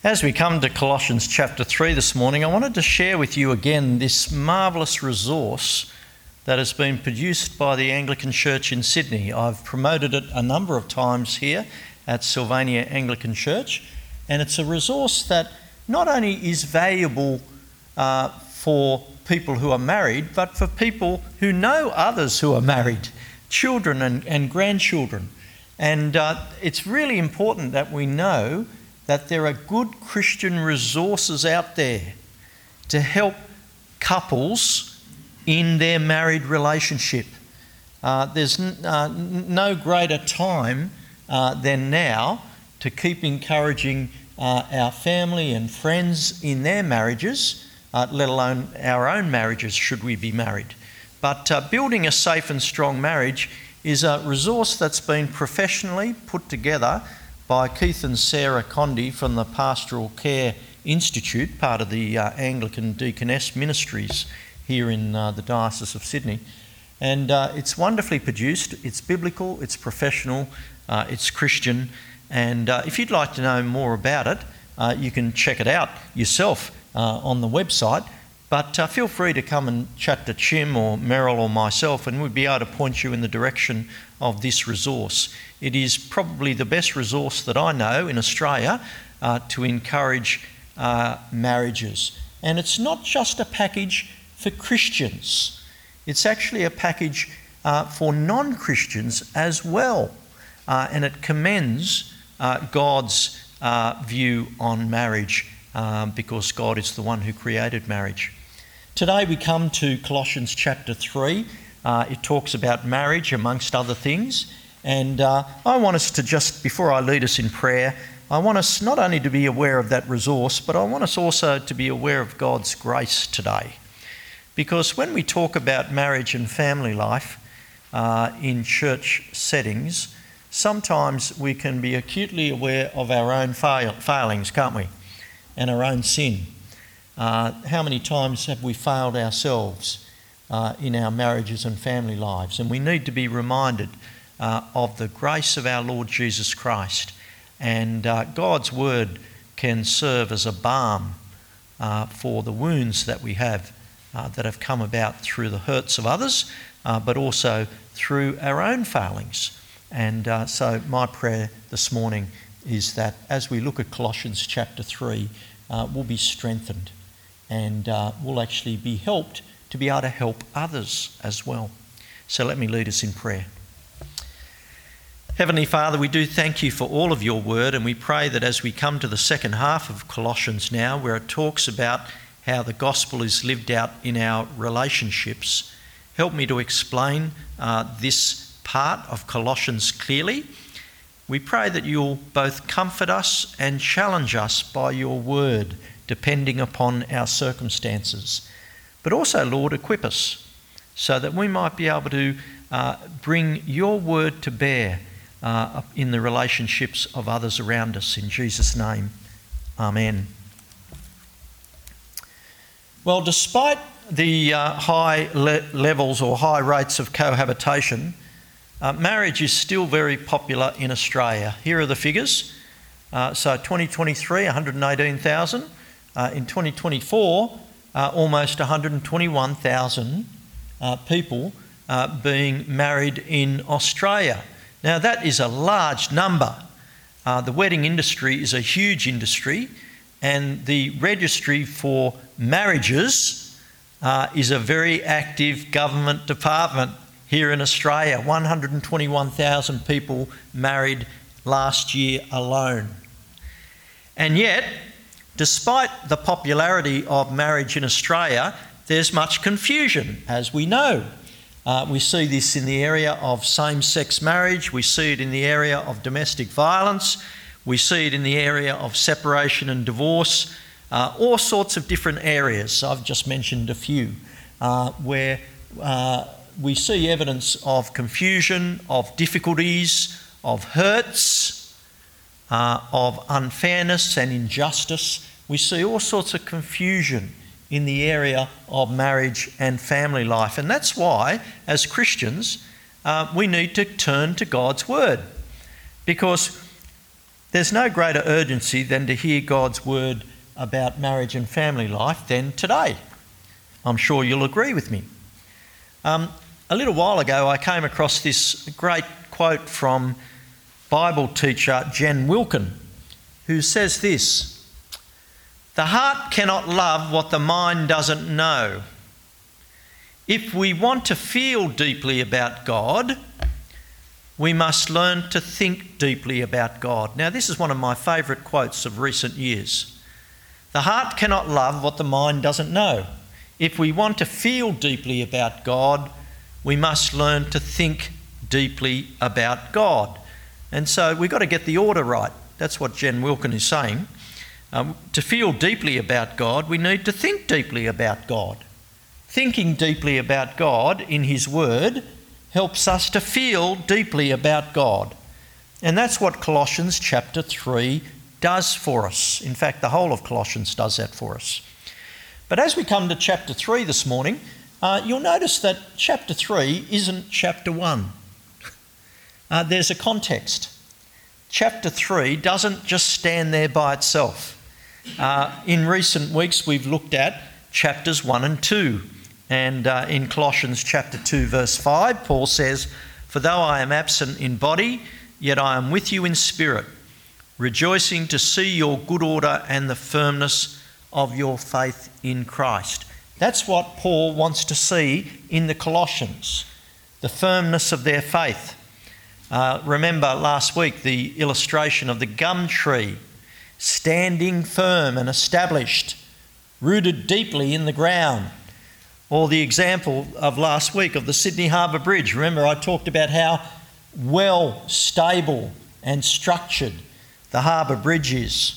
As we come to Colossians chapter 3 this morning, I wanted to share with you again this marvellous resource that has been produced by the Anglican Church in Sydney. I've promoted it a number of times here at Sylvania Anglican Church, and it's a resource that not only is valuable for people who are married, but for people who know others who are married, children and grandchildren. And it's really important that we know that there are good Christian resources out there to help couples in their married relationship. There's no greater time than now to keep encouraging our family and friends in their marriages, let alone our own marriages should we be married. But building a safe and strong marriage is a resource that's been professionally put together by Keith and Sarah Condy from the Pastoral Care Institute, part of the Anglican Deaconess Ministries here in the Diocese of Sydney. And it's wonderfully produced, it's biblical, it's professional, it's Christian. And if you'd like to know more about it, you can check it out yourself on the website. But feel free to come and chat to Chim or Merrill or myself, and we'd be able to point you in the direction of this resource. It is probably the best resource that I know in Australia to encourage marriages. And it's not just a package for Christians. It's actually a package for non-Christians as well. And it commends God's view on marriage because God is the one who created marriage. Today we come to Colossians chapter 3. It talks about marriage amongst other things. And I want us to just, before I lead us in prayer, I want us not only to be aware of that resource, but I want us also to be aware of God's grace today. Because when we talk about marriage and family life in church settings, sometimes we can be acutely aware of our own failings, can't we? And our own sin. How many times have we failed ourselves in our marriages and family lives? And we need to be reminded of the grace of our Lord Jesus Christ. And God's word can serve as a balm for the wounds that we have that have come about through the hurts of others, but also through our own failings. And so my prayer this morning is that as we look at Colossians chapter 3, we'll be strengthened and we'll actually be helped to be able to help others as well. So let me lead us in prayer. Heavenly Father, we do thank you for all of your word, and we pray that as we come to the second half of Colossians now, where it talks about how the gospel is lived out in our relationships, help me to explain this part of Colossians clearly. We pray that you'll both comfort us and challenge us by your word, depending upon our circumstances. But also, Lord, equip us so that we might be able to bring your word to bear in the relationships of others around us. In Jesus' name, amen. Well, despite the high levels or high rates of cohabitation, marriage is still very popular in Australia. Here are the figures. So 2023, 118,000. In 2024, almost 121,000 people being married in Australia. Now that is a large number. The wedding industry is a huge industry, and the registry for marriages is a very active government department here in Australia. 121,000 people married last year alone. And yet, despite the popularity of marriage in Australia, there's much confusion, as we know. We see this in the area of same-sex marriage, we see it in the area of domestic violence, we see it in the area of separation and divorce, all sorts of different areas. I've just mentioned a few, where we see evidence of confusion, of difficulties, of hurts, of unfairness and injustice. We see all sorts of confusion in the area of marriage and family life. And that's why, as Christians, we need to turn to God's word. Because There's no greater urgency than to hear God's word about marriage and family life than today. I'm sure you'll agree with me. A little while ago, I came across this great quote from Bible teacher Jen Wilkin, who says this: "The heart cannot love what the mind doesn't know. If we want to feel deeply about God, we must learn to think deeply about God." Now, this is one of my favourite quotes of recent years. The heart cannot love what the mind doesn't know. If we want to feel deeply about God, we must learn to think deeply about God. And so we've got to get the order right. That's what Jen Wilkin is saying. To feel deeply about God, we need to think deeply about God. Thinking deeply about God in His Word helps us to feel deeply about God. And that's what Colossians chapter 3 does for us. In fact, the whole of Colossians does that for us. But as we come to chapter 3 this morning, you'll notice that chapter 3 isn't chapter 1. There's a context. Chapter 3 doesn't just stand there by itself. In recent weeks, we've looked at chapters 1 and 2. And in Colossians chapter 2, verse 5, Paul says, "For though I am absent in body, yet I am with you in spirit, rejoicing to see your good order and the firmness of your faith in Christ." That's what Paul wants to see in the Colossians, the firmness of their faith. Remember last week the illustration of the gum tree, standing firm and established, rooted deeply in the ground. Or the example of last week of the Sydney Harbour Bridge. Remember, I talked about how well stable and structured the harbour bridge is.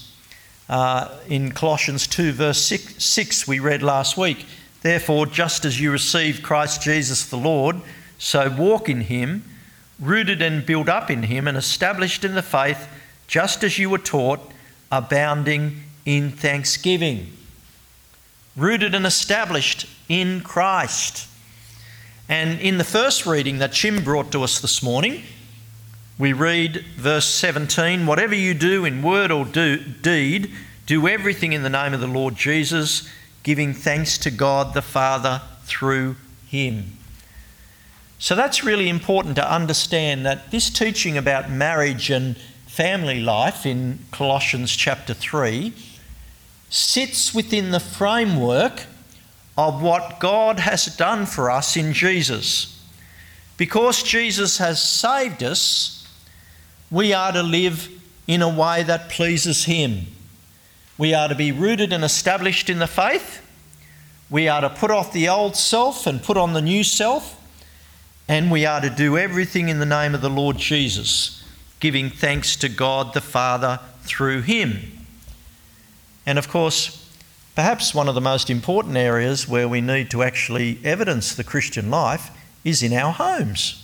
In Colossians 2 verse 6 we read last week, "Therefore, just as you received Christ Jesus the Lord, so walk in Him, rooted and built up in Him and established in the faith, just as you were taught, abounding in thanksgiving." Rooted and established in Christ. And in the first reading that Jim brought to us this morning, we read verse 17, "Whatever you do in word or deed, do everything in the name of the Lord Jesus, giving thanks to God the Father through Him." So that's really important to understand, that this teaching about marriage and family life in Colossians chapter 3 sits within the framework of what God has done for us in Jesus. Because Jesus has saved us, we are to live in a way that pleases Him. We are to be rooted and established in the faith. We are to put off the old self and put on the new self. And we are to do everything in the name of the Lord Jesus, giving thanks to God the Father through Him. And of course, perhaps one of the most important areas where we need to actually evidence the Christian life is in our homes.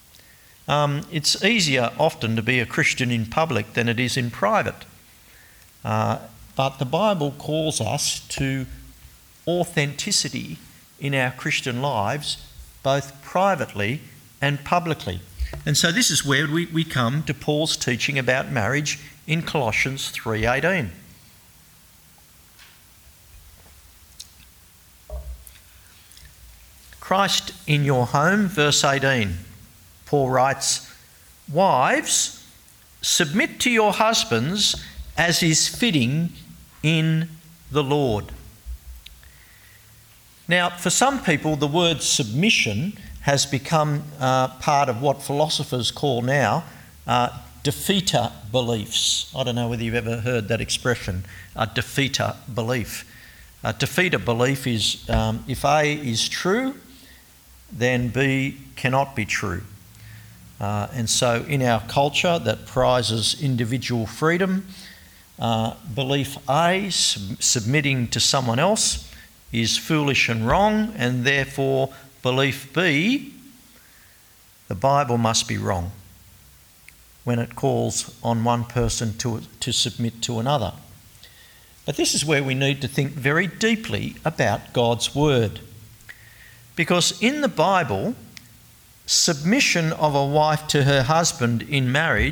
It's easier often to be a Christian in public than it is in private. But the Bible calls us to authenticity in our Christian lives, both privately and publicly. And so this is where we come to Paul's teaching about marriage in Colossians 3:18. Christ in your home, verse 18. Paul writes, "Wives, submit to your husbands as is fitting in the Lord." Now, for some people, the word submission has become part of what philosophers call now defeater beliefs. I don't know whether you've ever heard that expression, a defeater belief. A defeater belief is if A is true, then B cannot be true. And so in our culture that prizes individual freedom, belief A, submitting to someone else, is foolish and wrong, and therefore belief B, the Bible must be wrong when it calls on one person to submit to another. But this is where we need to think very deeply about God's word. Because in the Bible, submission of a wife to her husband in marriage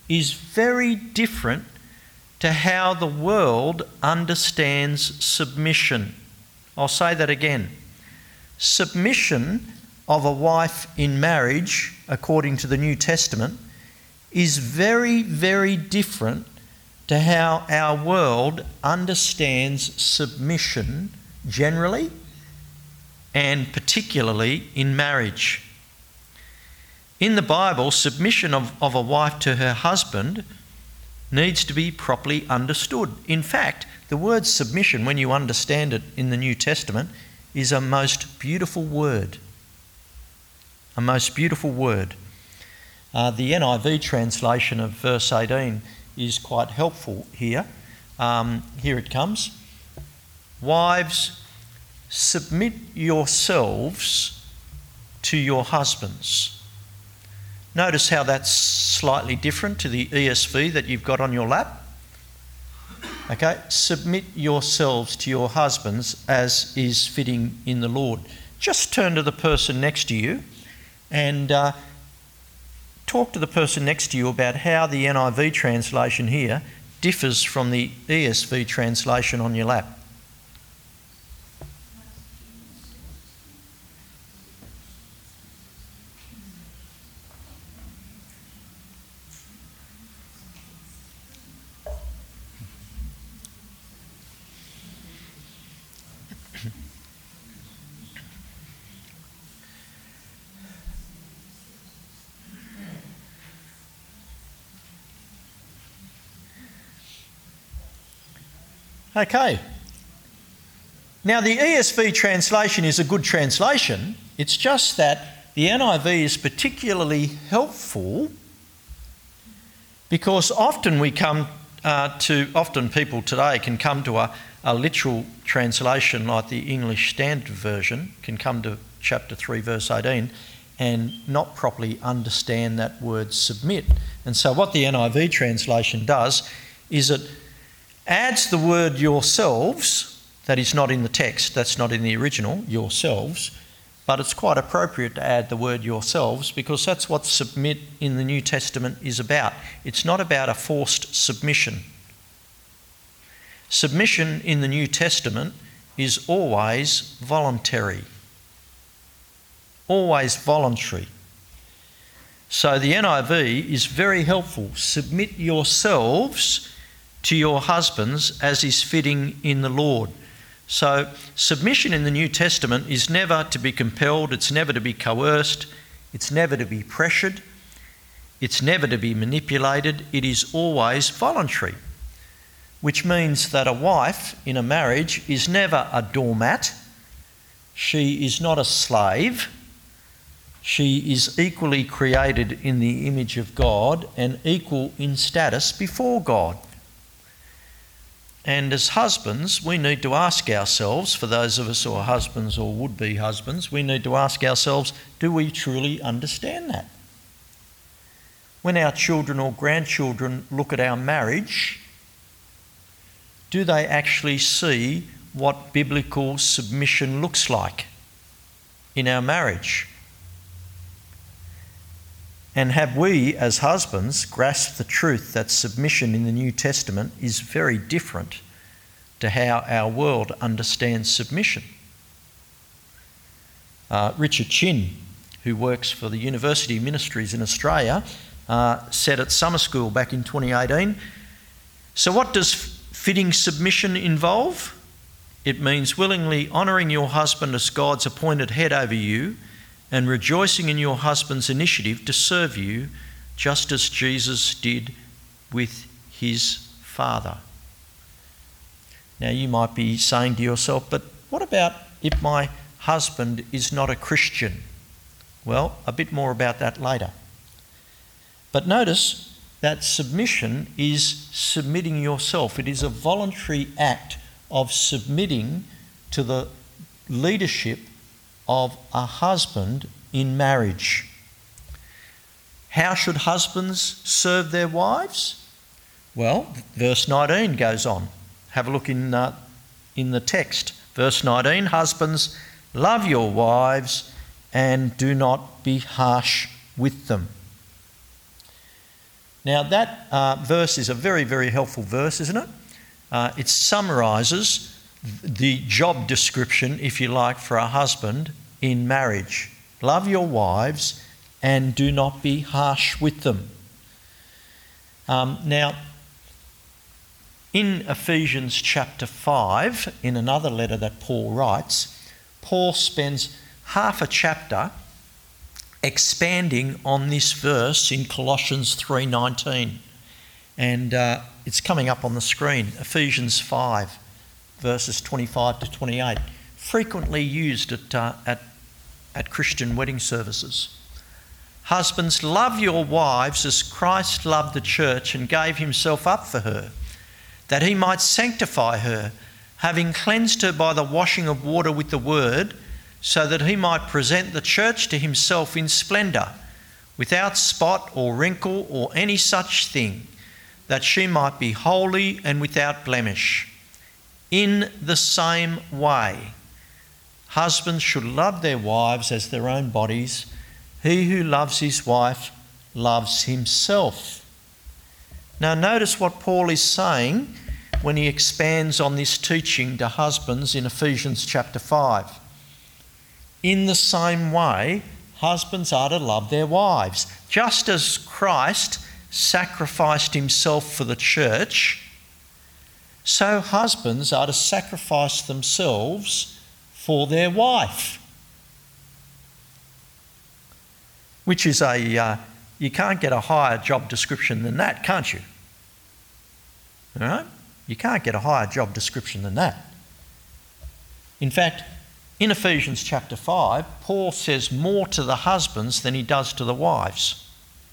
is very different to how the world understands submission. I'll say that again. Submission of a wife in marriage, according to the New Testament, is very, very different to how our world understands submission generally and particularly in marriage. In the Bible, submission of a wife to her husband needs to be properly understood. In fact, the word submission, when you understand it in the New Testament, is a most beautiful word. A most beautiful word. The NIV translation of verse 18 is quite helpful here. Here it comes. Wives, submit yourselves to your husbands. Notice how that's slightly different to the ESV that you've got on your lap. Okay, submit yourselves to your husbands as is fitting in the Lord. Just turn to the person next to you and talk to the person next to you about how the NIV translation here differs from the ESV translation on your lap. Okay. Now the ESV translation is a good translation. It's just that the NIV is particularly helpful because often people today can come to a literal translation like the English Standard Version, can come to chapter 3 verse 18 and not properly understand that word submit. And so what the NIV translation does is it adds the word yourselves, that is not in the text, that's not in the original, yourselves, but it's quite appropriate to add the word yourselves because that's what submit in the New Testament is about. It's not about a forced submission. Submission in the New Testament is always voluntary. Always voluntary. So the NIV is very helpful. Submit yourselves to your husbands as is fitting in the Lord. So submission in the New Testament is never to be compelled, it's never to be coerced, it's never to be pressured, it's never to be manipulated, it is always voluntary. Which means that a wife in a marriage is never a doormat, she is not a slave, she is equally created in the image of God and equal in status before God. And as husbands, we need to ask ourselves, for those of us who are husbands or would-be husbands, we need to ask ourselves, do we truly understand that? When our children or grandchildren look at our marriage, do they actually see what biblical submission looks like in our marriage? And have we, as husbands, grasped the truth that submission in the New Testament is very different to how our world understands submission? Richard Chin, who works for the University Ministries in Australia, said at summer school back in 2018, so what does fitting submission involve? It means willingly honouring your husband as God's appointed head over you and rejoicing in your husband's initiative to serve you, just as Jesus did with his Father. Now you might be saying to yourself, but what about if my husband is not a Christian? Well, a bit more about that later. But notice that submission is submitting yourself. It is a voluntary act of submitting to the leadership of a husband in marriage. How should husbands serve their wives? Well, verse 19 goes on. Have a look in the text. Verse 19, husbands, love your wives and do not be harsh with them. Now that verse is a very, very helpful verse, isn't it? It summarises the job description, if you like, for a husband in marriage. Love your wives and do not be harsh with them. Now, in Ephesians chapter 5, in another letter that Paul writes, Paul spends half a chapter expanding on this verse in Colossians 3:19. And it's coming up on the screen. Ephesians 5, verses 25 to 28. Frequently used at Christian wedding services. Husbands, love your wives as Christ loved the church and gave himself up for her, that he might sanctify her, having cleansed her by the washing of water with the word, so that he might present the church to himself in splendour, without spot or wrinkle or any such thing, that she might be holy and without blemish. In the same way, husbands should love their wives as their own bodies. He who loves his wife loves himself. Now notice what Paul is saying when he expands on this teaching to husbands in Ephesians chapter 5. In the same way, husbands are to love their wives. Just as Christ sacrificed himself for the church, so husbands are to sacrifice themselves for their wife. Which is you can't get a higher job description than that, can't you? All right? You can't get a higher job description than that. In fact, in Ephesians chapter 5, Paul says more to the husbands than he does to the wives.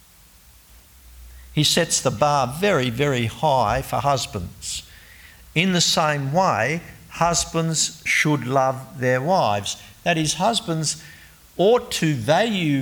He sets the bar very, very high for husbands. In the same way, husbands should love their wives. That is, a husband ought to value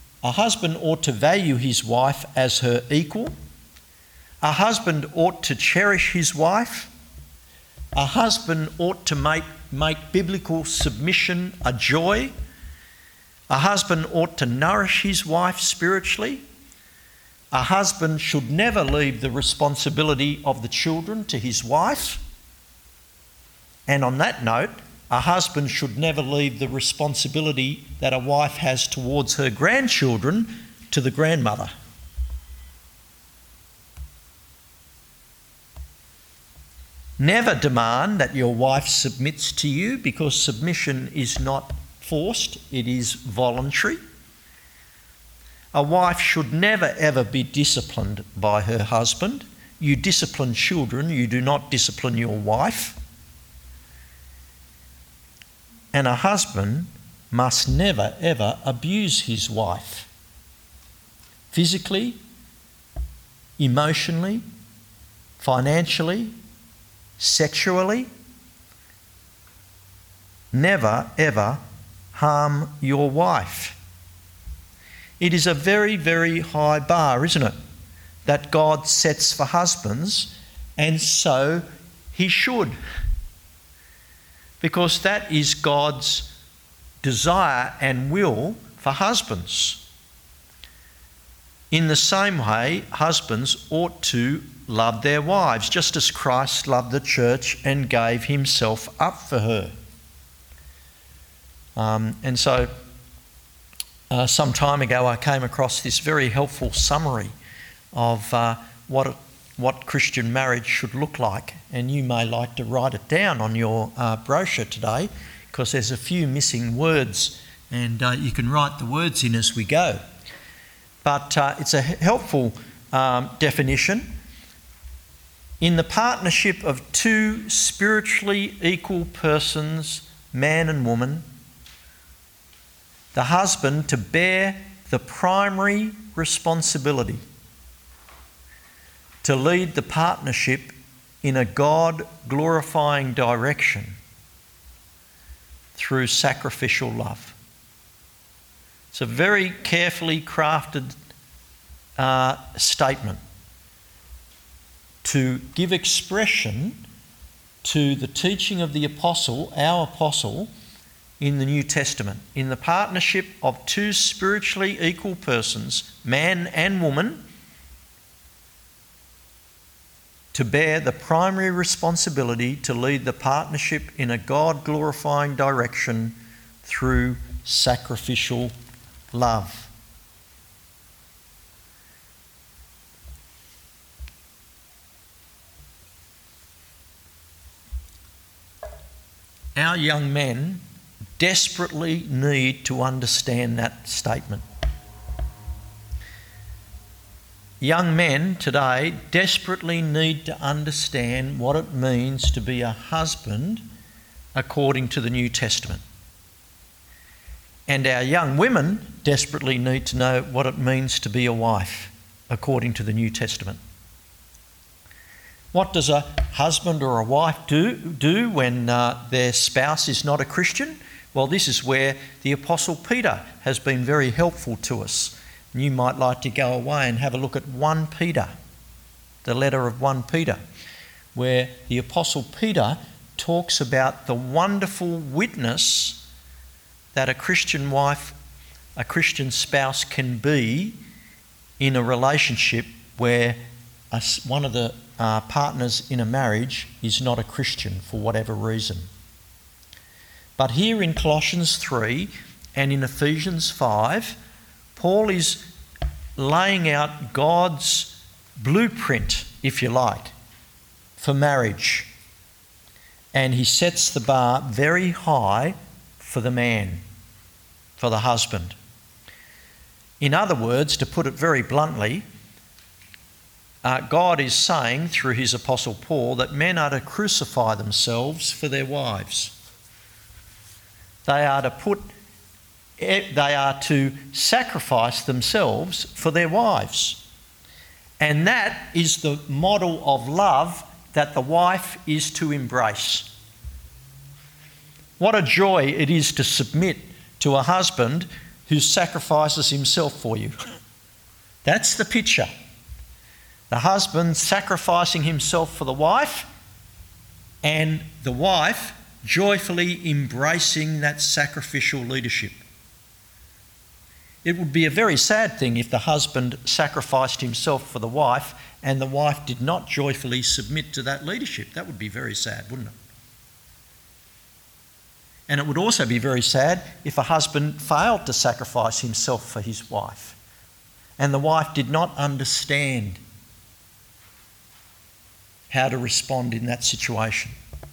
his wife as her equal. A husband ought to cherish his wife. A husband ought to make biblical submission a joy. A husband ought to nourish his wife spiritually. A husband should never leave the responsibility of the children to his wife. And on that note, a husband should never leave the responsibility that a wife has towards her grandchildren to the grandmother. Never demand that your wife submits to you, because submission is not forced, it is voluntary. A wife should never ever be disciplined by her husband. You discipline children, you do not discipline your wife. And a husband must never ever abuse his wife. Physically, emotionally, financially, sexually. Never ever harm your wife. It is a very, very high bar, isn't it, that God sets for husbands, and so he should. Because that is God's desire and will for husbands. In the same way, husbands ought to love their wives, just as Christ loved the church and gave himself up for her. And so some time ago I came across this very helpful summary of what Christian marriage should look like, and you may like to write it down on your brochure today, because there's a few missing words, and you can write the words in as we go. But it's a helpful definition. In the partnership of two spiritually equal persons, man and woman, the husband to bear the primary responsibility to lead the partnership in a God-glorifying direction through sacrificial love. It's a very carefully crafted statement to give expression to the teaching of the apostle, our apostle, in the New Testament. In the partnership of two spiritually equal persons, man and woman, to bear the primary responsibility to lead the partnership in a God-glorifying direction through sacrificial love. Our young men desperately need to understand that statement. Young men today desperately need to understand what it means to be a husband according to the New Testament. And our young women desperately need to know what it means to be a wife according to the New Testament. What does a husband or a wife do when their spouse is not a Christian? Well, this is where the Apostle Peter has been very helpful to us. And you might like to go away and have a look at 1 Peter, the letter of 1 Peter, where the Apostle Peter talks about the wonderful witness that a Christian wife, a Christian spouse can be in a relationship where one of the partners in a marriage is not a Christian for whatever reason. But here in Colossians 3 and in Ephesians 5, Paul is laying out God's blueprint, if you like, for marriage. And he sets the bar very high for the man, for the husband. In other words, to put it very bluntly, God is saying through his Apostle Paul that men are to crucify themselves for their wives. They are to sacrifice themselves for their wives. And that is the model of love that the wife is to embrace. What a joy it is to submit to a husband who sacrifices himself for you. That's the picture. The husband sacrificing himself for the wife, and the wife joyfully embracing that sacrificial leadership. It would be a very sad thing if the husband sacrificed himself for the wife and the wife did not joyfully submit to that leadership. That would be very sad, wouldn't it? And it would also be very sad if a husband failed to sacrifice himself for his wife and the wife did not understand how to respond in that situation.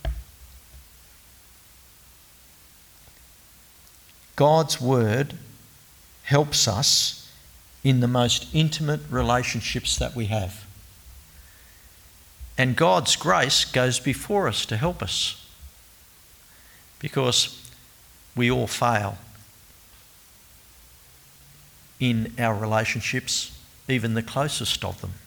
God's word helps us in the most intimate relationships that we have. And God's grace goes before us to help us, because we all fail in our relationships, even the closest of them.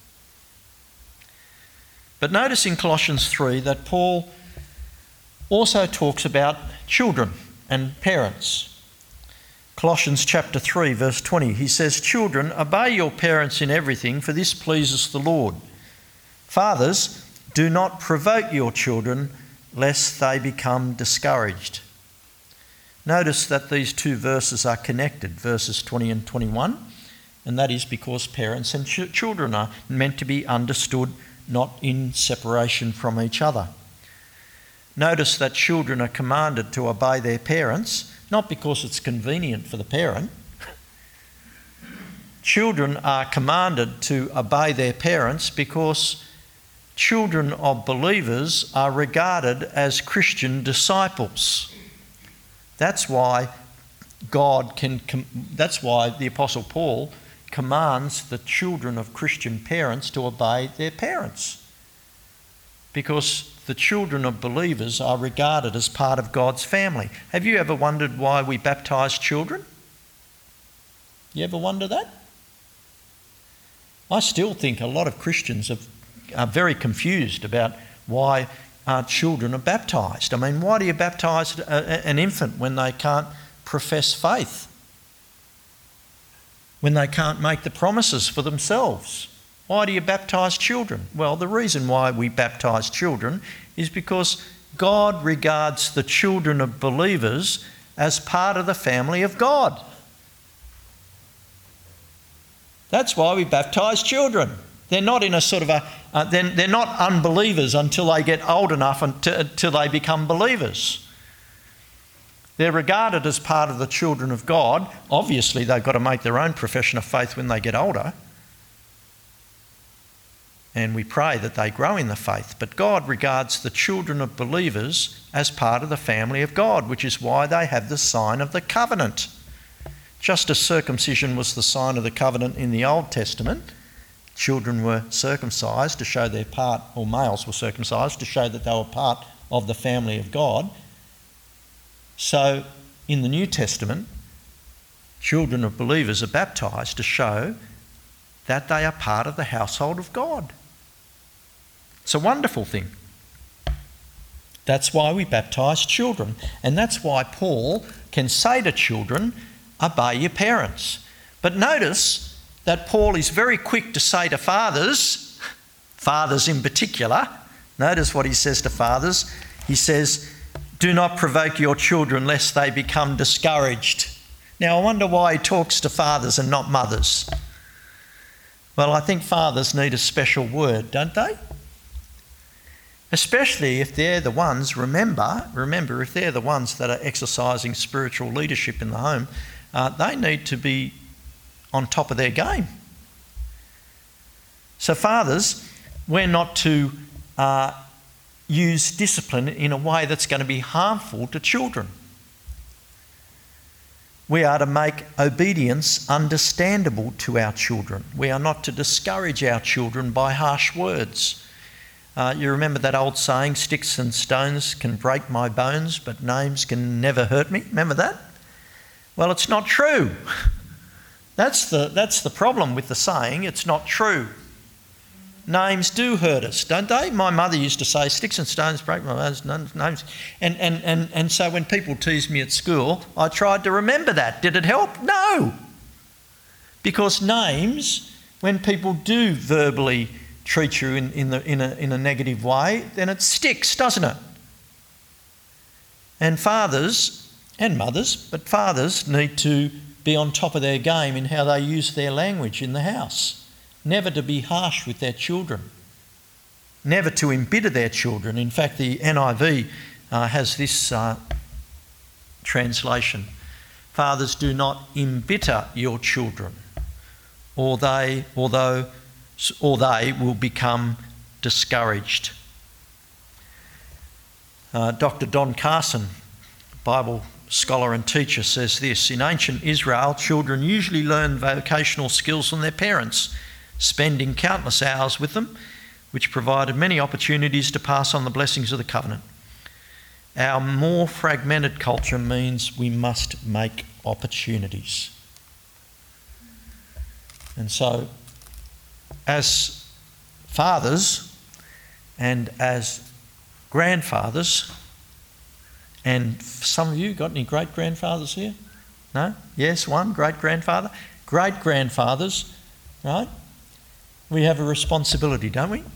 But notice in Colossians 3 that Paul also talks about children and parents. Colossians chapter 3 verse 20, he says, "Children, obey your parents in everything, for this pleases the Lord. Fathers, do not provoke your children, lest they become discouraged." Notice that these two verses are connected, verses 20 and 21, and that is because parents and children are meant to be understood, not in separation from each other. Notice that children are commanded to obey their parents, not because it's convenient for the parent. Children are commanded to obey their parents because children of believers are regarded as Christian disciples. That's why that's why the Apostle Paul commands the children of Christian parents to obey their parents, because the children of believers are regarded as part of God's family. Have you ever wondered why we baptise children? You ever wonder that? I still think a lot of Christians are very confused about why children are baptised. I mean, why do you baptise an infant when they can't profess faith? When they can't make the promises for themselves? Why do you baptise children? Well, the reason why we baptise children is because God regards the children of believers as part of the family of God. That's why we baptise children. They're not in a sort of they're not unbelievers until they get old enough until they become believers. They're regarded as part of the children of God. Obviously, they've got to make their own profession of faith when they get older. And we pray that they grow in the faith. But God regards the children of believers as part of the family of God, which is why they have the sign of the covenant. Just as circumcision was the sign of the covenant in the Old Testament, children were circumcised to show their part, or males were circumcised to show that they were part of the family of God. So in the New Testament, children of believers are baptised to show that they are part of the household of God. It's a wonderful thing. That's why we baptise children. And that's why Paul can say to children, obey your parents. But notice that Paul is very quick to say to fathers in particular, notice what he says to fathers. He says, do not provoke your children lest they become discouraged. Now, I wonder why he talks to fathers and not mothers. Well, I think fathers need a special word, don't they? Especially if they're the ones, remember, if they're the ones that are exercising spiritual leadership in the home, they need to be on top of their game. So fathers, we're not to use discipline in a way that's going to be harmful to children. We are to make obedience understandable to our children. We are not to discourage our children by harsh words. You remember that old saying, sticks and stones can break my bones, but names can never hurt me? Remember that? Well, it's not true. That's the problem with the saying, it's not true. Names do hurt us, don't they? My mother used to say, sticks and stones break my bones, names. And so when people teased me at school, I tried to remember that. Did it help? No. Because names, when people do verbally treat you in a negative way, then it sticks, doesn't it? And fathers and mothers, but fathers need to be on top of their game in how they use their language in the house. Never to be harsh with their children. Never to embitter their children. In fact, the NIV has this translation. Fathers, do not embitter your children, or they will become discouraged. Dr. Don Carson, Bible scholar and teacher, says this: in ancient Israel, children usually learn vocational skills from their parents, spending countless hours with them, which provided many opportunities to pass on the blessings of the covenant. Our more fragmented culture means we must make opportunities. And so, as fathers and as grandfathers, and some of you, got any great-grandfathers here? No? Yes, one, great-grandfather. Great-grandfathers, right? We have a responsibility, don't we?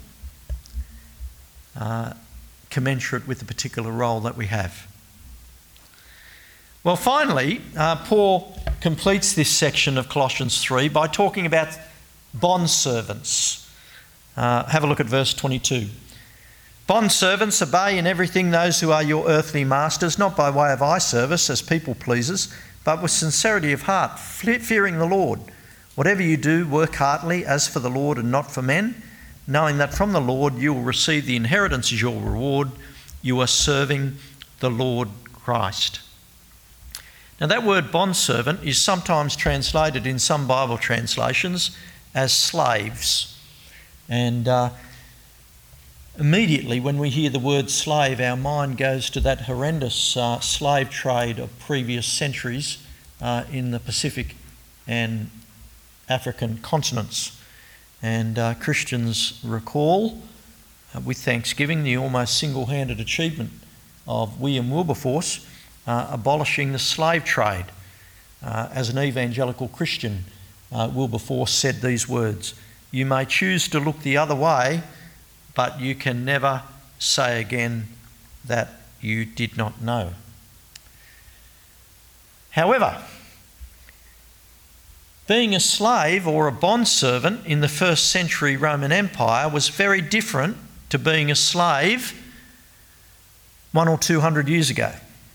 Commensurate with the particular role that we have. Well, finally, Paul completes this section of Colossians 3 by talking about bondservants. Have a look at verse 22. Bondservants, obey in everything those who are your earthly masters, not by way of eye service as people pleasers, but with sincerity of heart, fearing the Lord. Whatever you do, work heartily as for the Lord and not for men, knowing that from the Lord you will receive the inheritance as your reward. You are serving the Lord Christ. Now that word bondservant is sometimes translated in some Bible translations as slaves. And immediately when we hear the word slave, our mind goes to that horrendous slave trade of previous centuries in the Pacific and African continents. And Christians recall with thanksgiving the almost single-handed achievement of William Wilberforce abolishing the slave trade. As an evangelical Christian, Wilberforce said these words: "You may choose to look the other way, but you can never say again that you did not know." However, Being a slave or a bondservant in the first century Roman Empire was very different to being a slave 100 or 200 years ago.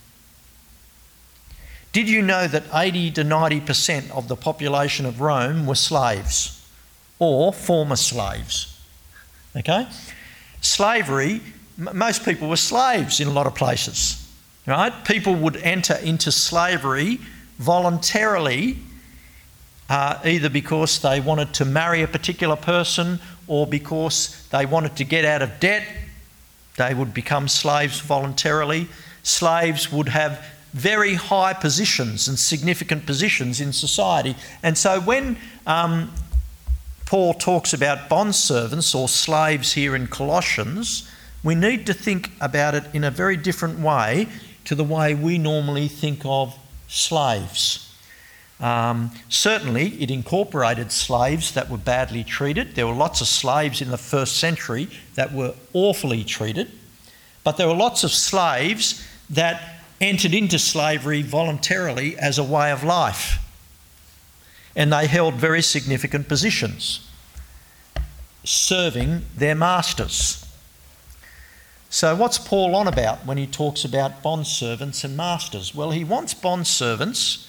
Did you know that 80 to 90% of the population of Rome were slaves or former slaves? Okay? Slavery, most people were slaves in a lot of places, right? People would enter into slavery voluntarily, either because they wanted to marry a particular person or because they wanted to get out of debt. They would become slaves voluntarily. Slaves would have very high positions and significant positions in society. And so when Paul talks about bondservants or slaves here in Colossians, we need to think about it in a very different way to the way we normally think of slaves. Certainly it incorporated slaves that were badly treated. There were lots of slaves in the first century that were awfully treated, but there were lots of slaves that entered into slavery voluntarily as a way of life, and they held very significant positions, serving their masters. So what's Paul on about when he talks about bondservants and masters? Well, he wants bondservants.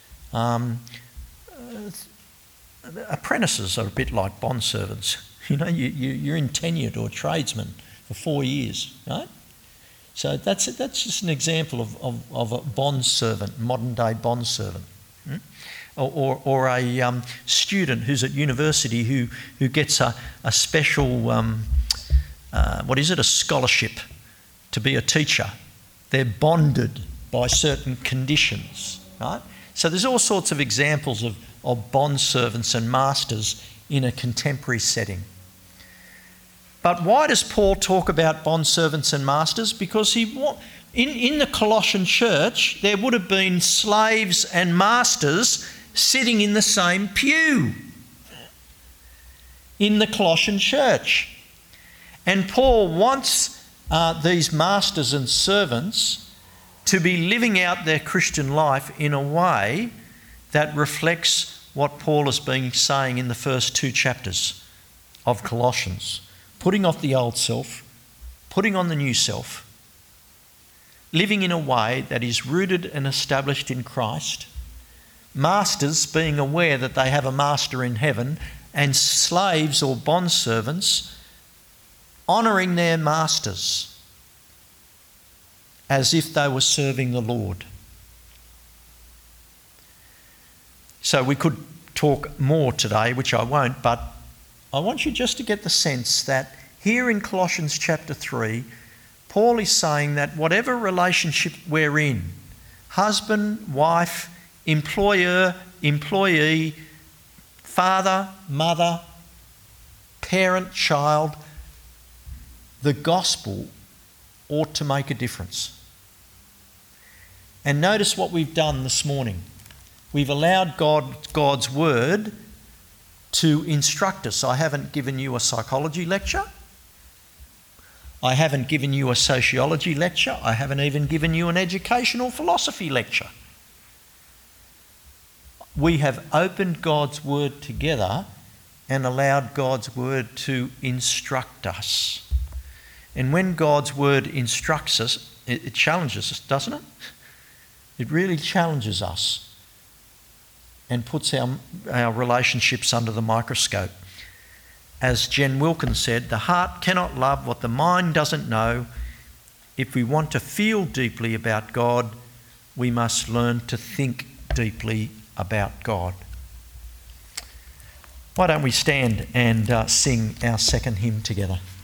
Apprentices are a bit like bondservants. You know, you're in tenured or tradesman for 4 years, right? So that's just an example of a bondservant, modern day bondservant. Or a student who's at university who gets a special, a scholarship to be a teacher. They're bonded by certain conditions, right? So there's all sorts of examples of bondservants and masters in a contemporary setting. But why does Paul talk about bondservants and masters? Because in the Colossian church, there would have been slaves and masters sitting in the same pew in the Colossian church. And Paul wants these masters and servants to be living out their Christian life in a way that reflects what Paul has been saying in the first 2 chapters of Colossians. Putting off the old self, putting on the new self, living in a way that is rooted and established in Christ, masters being aware that they have a master in heaven, and slaves or bondservants honouring their masters as if they were serving the Lord. So we could talk more today, which I won't, but I want you just to get the sense that here in Colossians chapter 3, Paul is saying that whatever relationship we're in, husband, wife, employer, employee, father, mother, parent, child, the gospel ought to make a difference. And notice what we've done this morning. We've allowed God's word to instruct us. I haven't given you a psychology lecture. I haven't given you a sociology lecture. I haven't even given you an educational philosophy lecture. We have opened God's word together and allowed God's word to instruct us. And when God's word instructs us, it challenges us, doesn't it? It really challenges us and puts our relationships under the microscope. As Jen Wilkins said, the heart cannot love what the mind doesn't know. If we want to feel deeply about God, we must learn to think deeply about God. Why don't we stand and sing our second hymn together?